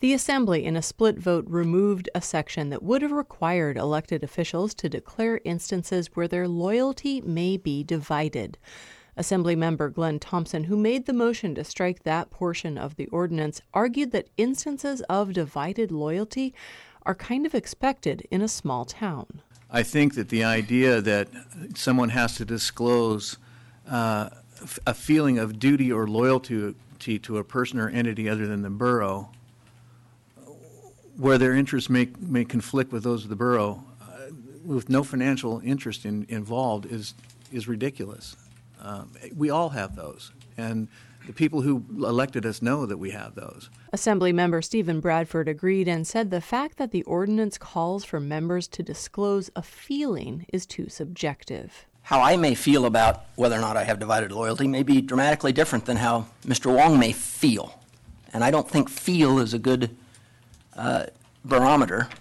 The Assembly, in a split vote, removed a section that would have required elected officials to declare instances where their loyalty may be divided. Assemblymember Glenn Thompson, who made the motion to strike that portion of the ordinance, argued that instances of divided loyalty are kind of expected in a small town. I think that the idea that someone has to disclose a feeling of duty or loyalty to a person or entity other than the borough, where their interests may conflict with those of the borough, with no financial interest involved, is ridiculous. We all have those, and the people who elected us know that we have those. Assemblymember Stephen Bradford agreed and said the fact that the ordinance calls for members to disclose a feeling is too subjective. How I may feel about whether or not I have divided loyalty may be dramatically different than how Mr. Wong may feel. And I don't think feel is a good barometer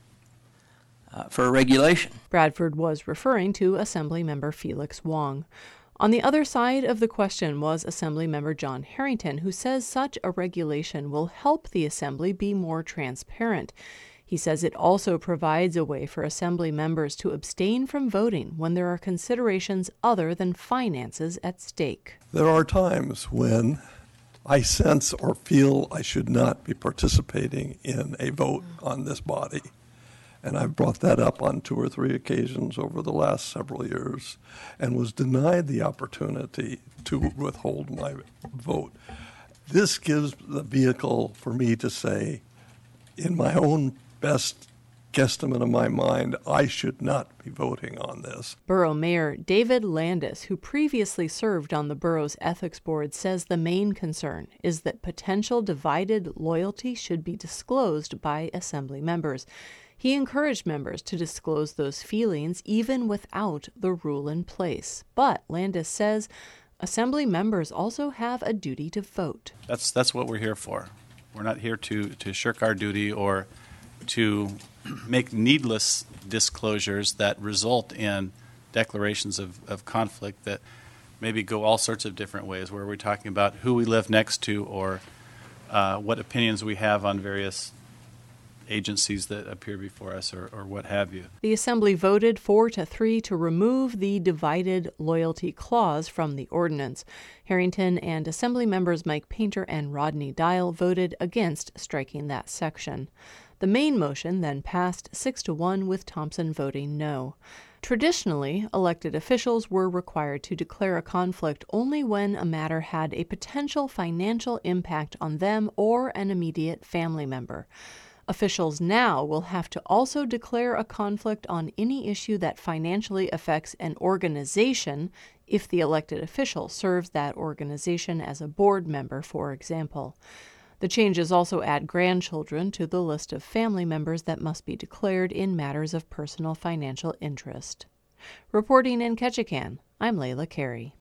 for a regulation. Bradford was referring to Assemblymember Felix Wong. On the other side of the question was Assemblymember John Harrington, who says such a regulation will help the Assembly be more transparent. He says it also provides a way for Assembly members to abstain from voting when there are considerations other than finances at stake. There are times when I sense or feel I should not be participating in a vote on this body. And I've brought that up on 2 or 3 occasions over the last several years and was denied the opportunity to withhold my vote. This gives the vehicle for me to say, in my own best guesstimate of my mind, I should not be voting on this. Borough Mayor David Landis, who previously served on the borough's ethics board, says the main concern is that potential divided loyalty should be disclosed by Assembly members. He encouraged members to disclose those feelings even without the rule in place. But Landis says Assembly members also have a duty to vote. That's what we're here for. We're not here to shirk our duty or to make needless disclosures that result in declarations of conflict that maybe go all sorts of different ways, where we're talking about who we live next to or what opinions we have on various agencies that appear before us or what have you. The Assembly voted 4-3 to remove the divided loyalty clause from the ordinance. Harrington and Assembly members Mike Painter and Rodney Dial voted against striking that section. The main motion then passed 6-1 with Thompson voting no. Traditionally, elected officials were required to declare a conflict only when a matter had a potential financial impact on them or an immediate family member. Officials now will have to also declare a conflict on any issue that financially affects an organization if the elected official serves that organization as a board member, for example. The changes also add grandchildren to the list of family members that must be declared in matters of personal financial interest. Reporting in Ketchikan, I'm Layla Carey.